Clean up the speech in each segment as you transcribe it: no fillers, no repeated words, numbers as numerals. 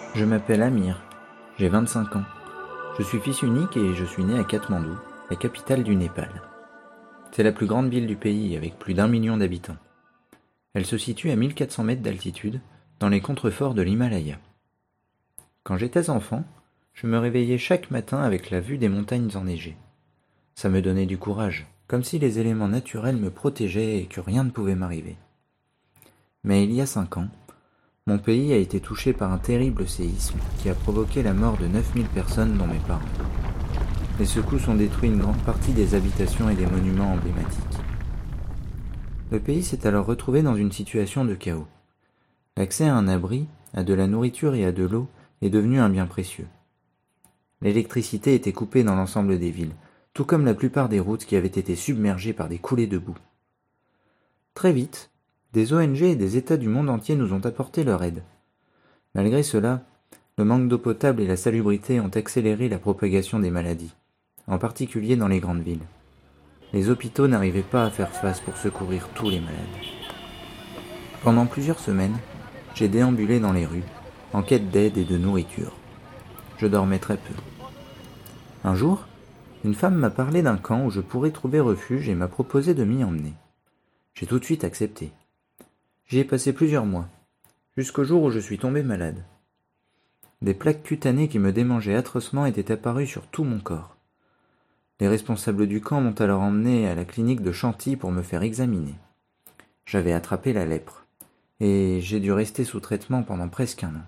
Je m'appelle Amir, j'ai 25 ans. Je suis fils unique et je suis né à Katmandou, la capitale du Népal. C'est la plus grande ville du pays avec plus d'1 million d'habitants. Elle se situe à 1400 mètres d'altitude, dans les contreforts de l'Himalaya. Quand j'étais enfant, je me réveillais chaque matin avec la vue des montagnes enneigées. Ça me donnait du courage, comme si les éléments naturels me protégeaient et que rien ne pouvait m'arriver. Mais il y a 5 ans, mon pays a été touché par un terrible séisme qui a provoqué la mort de 9000 personnes dont mes parents. Les secousses ont détruit une grande partie des habitations et des monuments emblématiques. Le pays s'est alors retrouvé dans une situation de chaos. L'accès à un abri, à de la nourriture et à de l'eau est devenu un bien précieux. L'électricité était coupée dans l'ensemble des villes, tout comme la plupart des routes qui avaient été submergées par des coulées de boue. Très vite, des ONG et des États du monde entier nous ont apporté leur aide. Malgré cela, le manque d'eau potable et la salubrité ont accéléré la propagation des maladies, en particulier dans les grandes villes. Les hôpitaux n'arrivaient pas à faire face pour secourir tous les malades. Pendant plusieurs semaines, j'ai déambulé dans les rues, en quête d'aide et de nourriture. Je dormais très peu. Un jour, une femme m'a parlé d'un camp où je pourrais trouver refuge et m'a proposé de m'y emmener. J'ai tout de suite accepté. J'y ai passé plusieurs mois, jusqu'au jour où je suis tombé malade. Des plaques cutanées qui me démangeaient atrocement étaient apparues sur tout mon corps. Les responsables du camp m'ont alors emmené à la clinique de Chantilly pour me faire examiner. J'avais attrapé la lèpre, et j'ai dû rester sous traitement pendant presque 1 an.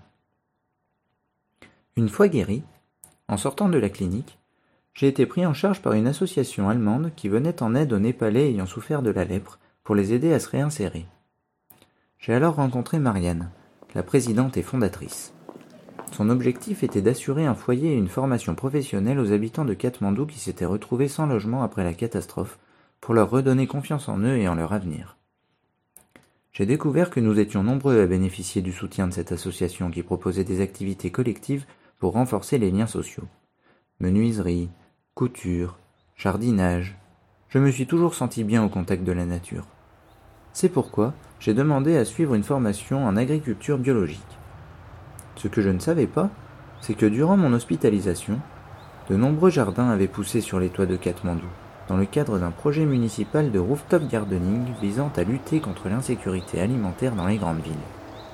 Une fois guéri, en sortant de la clinique, j'ai été pris en charge par une association allemande qui venait en aide aux Népalais ayant souffert de la lèpre pour les aider à se réinsérer. J'ai alors rencontré Marianne, la présidente et fondatrice. Son objectif était d'assurer un foyer et une formation professionnelle aux habitants de Katmandou qui s'étaient retrouvés sans logement après la catastrophe, pour leur redonner confiance en eux et en leur avenir. J'ai découvert que nous étions nombreux à bénéficier du soutien de cette association qui proposait des activités collectives pour renforcer les liens sociaux. Menuiserie, couture, jardinage. Je me suis toujours senti bien au contact de la nature. C'est pourquoi j'ai demandé à suivre une formation en agriculture biologique. Ce que je ne savais pas, c'est que durant mon hospitalisation, de nombreux jardins avaient poussé sur les toits de Katmandou, dans le cadre d'un projet municipal de rooftop gardening visant à lutter contre l'insécurité alimentaire dans les grandes villes.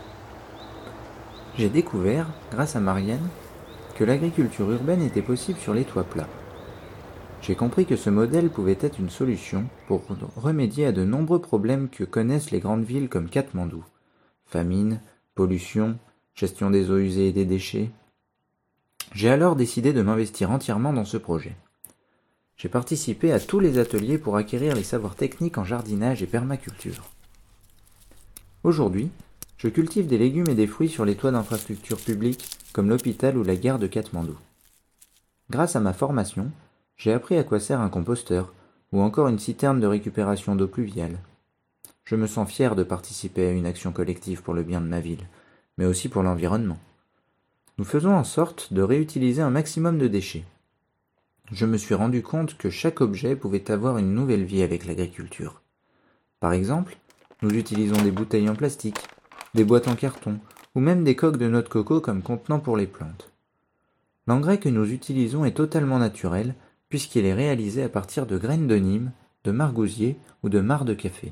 J'ai découvert, grâce à Marianne, que l'agriculture urbaine était possible sur les toits plats. J'ai compris que ce modèle pouvait être une solution pour remédier à de nombreux problèmes que connaissent les grandes villes comme Katmandou. Famine, pollution, gestion des eaux usées et des déchets. J'ai alors décidé de m'investir entièrement dans ce projet. J'ai participé à tous les ateliers pour acquérir les savoirs techniques en jardinage et permaculture. Aujourd'hui, je cultive des légumes et des fruits sur les toits d'infrastructures publiques comme l'hôpital ou la gare de Katmandou. Grâce à ma formation, j'ai appris à quoi sert un composteur ou encore une citerne de récupération d'eau pluviale. Je me sens fier de participer à une action collective pour le bien de ma ville, mais aussi pour l'environnement. Nous faisons en sorte de réutiliser un maximum de déchets. Je me suis rendu compte que chaque objet pouvait avoir une nouvelle vie avec l'agriculture. Par exemple, nous utilisons des bouteilles en plastique, des boîtes en carton, ou même des coques de noix de coco comme contenant pour les plantes. L'engrais que nous utilisons est totalement naturel, puisqu'il est réalisé à partir de graines de nîmes, de margousier ou de marc de café.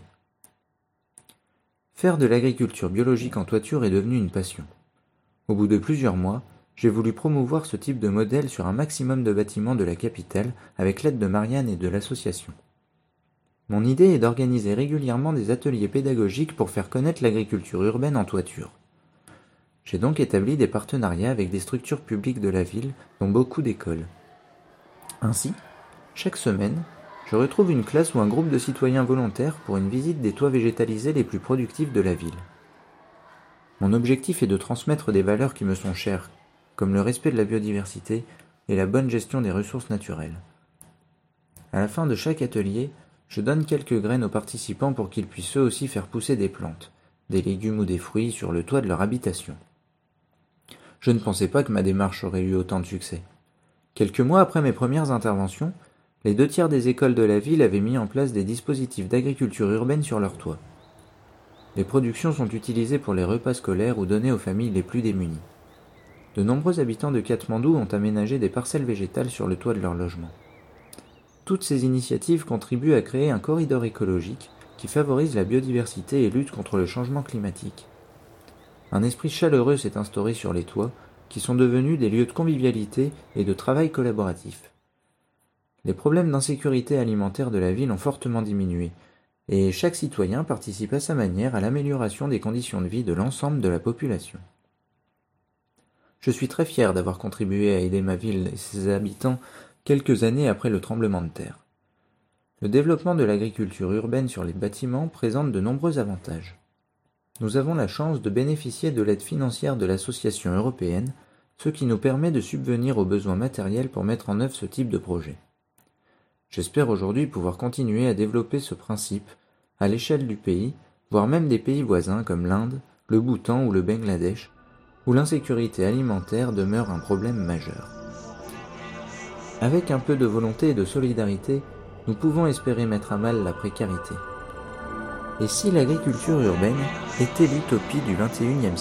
Faire de l'agriculture biologique en toiture est devenu une passion. Au bout de plusieurs mois, j'ai voulu promouvoir ce type de modèle sur un maximum de bâtiments de la capitale avec l'aide de Marianne et de l'association. Mon idée est d'organiser régulièrement des ateliers pédagogiques pour faire connaître l'agriculture urbaine en toiture. J'ai donc établi des partenariats avec des structures publiques de la ville, dont beaucoup d'écoles. Ainsi, chaque semaine, je retrouve une classe ou un groupe de citoyens volontaires pour une visite des toits végétalisés les plus productifs de la ville. Mon objectif est de transmettre des valeurs qui me sont chères, comme le respect de la biodiversité et la bonne gestion des ressources naturelles. À la fin de chaque atelier, je donne quelques graines aux participants pour qu'ils puissent eux aussi faire pousser des plantes, des légumes ou des fruits sur le toit de leur habitation. Je ne pensais pas que ma démarche aurait eu autant de succès. Quelques mois après mes premières interventions, les 2/3 des écoles de la ville avaient mis en place des dispositifs d'agriculture urbaine sur leurs toits. Les productions sont utilisées pour les repas scolaires ou données aux familles les plus démunies. de nombreux habitants de Katmandou ont aménagé des parcelles végétales sur le toit de leur logement. Toutes ces initiatives contribuent à créer un corridor écologique qui favorise la biodiversité et lutte contre le changement climatique. Un esprit chaleureux s'est instauré sur les toits, qui sont devenus des lieux de convivialité et de travail collaboratif. Les problèmes d'insécurité alimentaire de la ville ont fortement diminué, et chaque citoyen participe à sa manière à l'amélioration des conditions de vie de l'ensemble de la population. Je suis très fier d'avoir contribué à aider ma ville et ses habitants quelques années après le tremblement de terre. Le développement de l'agriculture urbaine sur les bâtiments présente de nombreux avantages. Nous avons la chance de bénéficier de l'aide financière de l'association européenne, ce qui nous permet de subvenir aux besoins matériels pour mettre en œuvre ce type de projet. J'espère aujourd'hui pouvoir continuer à développer ce principe à l'échelle du pays, voire même des pays voisins comme l'Inde, le Bhoutan ou le Bangladesh, où l'insécurité alimentaire demeure un problème majeur. Avec un peu de volonté et de solidarité, nous pouvons espérer mettre à mal la précarité. Et si l'agriculture urbaine était l'utopie du XXIe siècle ?